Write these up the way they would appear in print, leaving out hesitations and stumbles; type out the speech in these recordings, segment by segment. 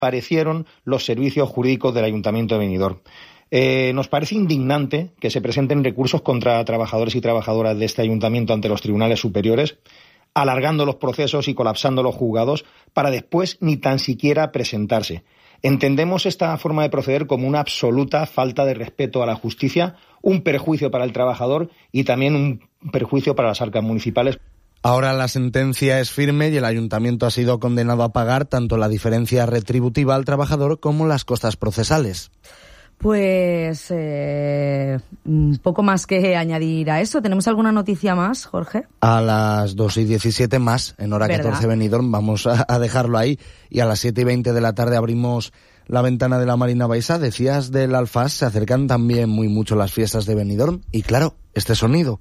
desaparecieron los servicios jurídicos del Ayuntamiento de Benidorm. Nos parece indignante que se presenten recursos contra trabajadores y trabajadoras de este ayuntamiento ante los tribunales superiores, alargando los procesos y colapsando los juzgados para después ni tan siquiera presentarse. Entendemos esta forma de proceder como una absoluta falta de respeto a la justicia, un perjuicio para el trabajador y también un perjuicio para las arcas municipales. Ahora la sentencia es firme y el ayuntamiento ha sido condenado a pagar tanto la diferencia retributiva al trabajador como las costas procesales. Pues poco más que añadir a eso. ¿Tenemos alguna noticia más, Jorge? A las 2:17 más, en hora 14 Benidorm, vamos a dejarlo ahí. Y a las 7:20 de la tarde abrimos la ventana de la Marina Baixa. Decías del Alfás, se acercan también muy mucho las fiestas de Benidorm. Y claro, este sonido.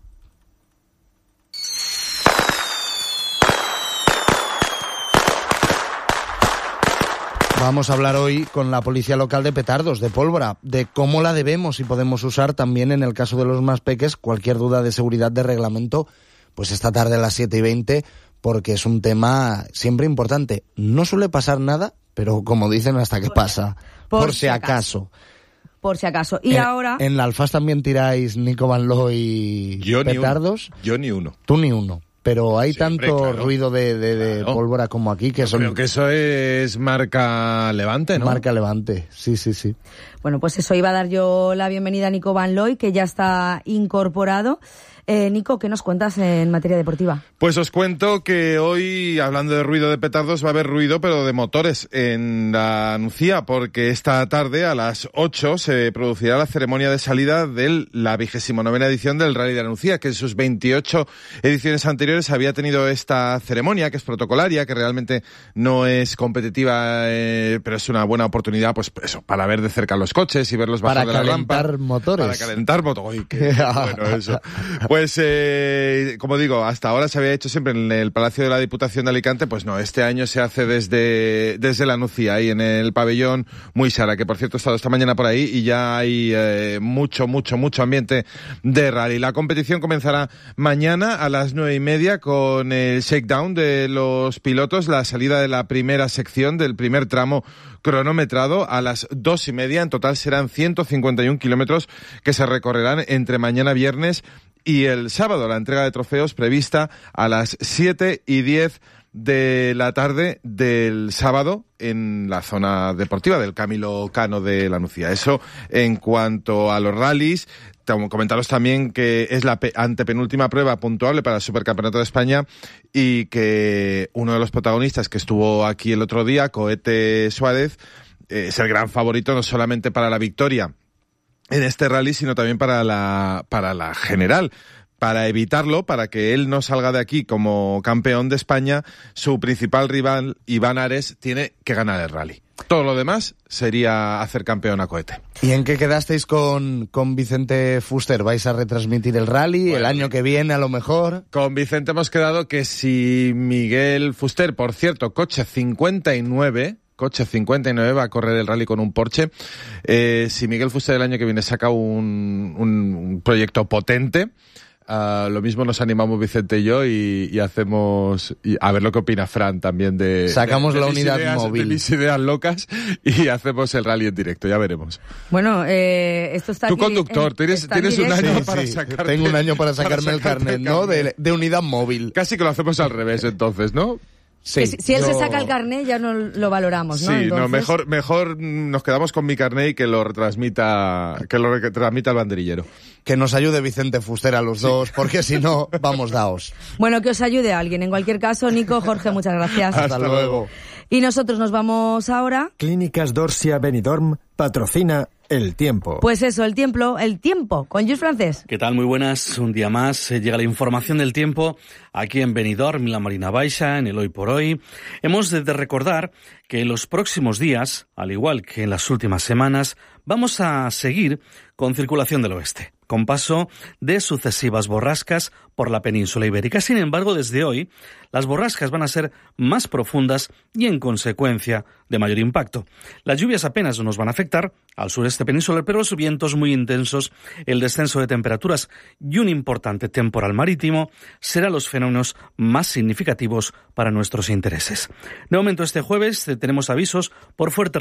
Vamos a hablar hoy con la Policía Local de Petardos, de Pólvora, de cómo la debemos y podemos usar también en el caso de los más peques. Cualquier duda de seguridad, de reglamento, pues esta tarde a las 7:20, porque es un tema siempre importante. No suele pasar nada, pero como dicen, hasta que pasa, por si acaso. Por si acaso. Y ahora... ¿En la Alfaz también tiráis Nico Van Loo y petardos? Yo ni uno. Tú ni uno. Pero hay siempre, tanto claro, ruido de pólvora como aquí que son... Creo que eso es marca Levante, ¿no? Marca Levante, sí. Bueno, pues eso, iba a dar yo la bienvenida a Nico Van Loo, que ya está incorporado. Nico, ¿qué nos cuentas en materia deportiva? Pues os cuento que hoy, hablando de ruido de petardos, va a haber ruido, pero de motores en la Nucía, porque esta tarde a las 8 se producirá la ceremonia de salida de la 29ª edición del Rally de la Nucía, que en sus 28 ediciones anteriores había tenido esta ceremonia, que es protocolaria, que realmente no es competitiva, pero es una buena oportunidad, pues eso, para ver de cerca los coches y verlos bajar de la rampa. Para calentar motores. Uy, qué bueno eso. Pues, como digo, hasta ahora se había hecho siempre en el Palacio de la Diputación de Alicante, pues no, este año se hace desde la Nucía, ahí en el pabellón Muisara, que por cierto he estado esta mañana por ahí y ya hay mucho ambiente de rally. La competición comenzará mañana a las 9:30 con el shakedown de los pilotos, la salida de la primera sección del primer tramo cronometrado a las 2:30. En total serán 151 kilómetros que se recorrerán entre mañana viernes y el sábado. La entrega de trofeos prevista a las 7:10 de la tarde del sábado en la zona deportiva del Camilo Cano de la Nucía. Eso en cuanto a los rallies. Comentaros también que es la antepenúltima prueba puntuable para el Supercampeonato de España y que uno de los protagonistas que estuvo aquí el otro día, Cohete Suárez, es el gran favorito no solamente para la victoria en este rally, sino también para la general. Para evitarlo, para que él no salga de aquí como campeón de España, su principal rival, Iván Ares, tiene que ganar el rally. Todo lo demás sería hacer campeón a Cohete. ¿Y en qué quedasteis con Vicente Fuster? ¿Vais a retransmitir el rally el año que viene a lo mejor? Con Vicente hemos quedado que si Miguel Fuster, por cierto, coche 59 va a correr el rally con un Porsche. Si Miguel Fuster el año que viene saca un proyecto potente, lo mismo nos animamos Vicente y yo y hacemos a ver lo que opina Fran también sacamos la unidad móvil de mis ideas locas y hacemos el rally en directo, ya veremos. Bueno, esto está tú aquí, conductor, tienes un año para sacarte. Tengo un año para sacarme el carnet, ¿no? De unidad móvil. Casi que lo hacemos al revés entonces, ¿no? Sí, si él se saca el carnet ya no lo valoramos, ¿no? Sí, entonces... no, mejor nos quedamos con mi carnet y que lo retransmita el banderillero. Que nos ayude Vicente Fuster a los dos, porque si no, vamos daos. Bueno, que os ayude alguien. En cualquier caso, Nico, Jorge, muchas gracias. Hasta luego. Y nosotros nos vamos ahora. Clínicas Dorsia Benidorm patrocina El Tiempo. Pues eso, el tiempo, con Lluís Francés. ¿Qué tal? Muy buenas. Un día más llega la información del tiempo aquí en Benidorm, en la Marina Baixa, en el Hoy por Hoy. Hemos de recordar que en los próximos días, al igual que en las últimas semanas, vamos a seguir con circulación del oeste, con paso de sucesivas borrascas por la península ibérica. Sin embargo, desde hoy, las borrascas van a ser más profundas y, en consecuencia, de mayor impacto. Las lluvias apenas nos van a afectar al sureste oeste peninsular, pero los vientos muy intensos, el descenso de temperaturas y un importante temporal marítimo serán los fenómenos más significativos para nuestros intereses. De momento, este jueves tenemos avisos por fuertes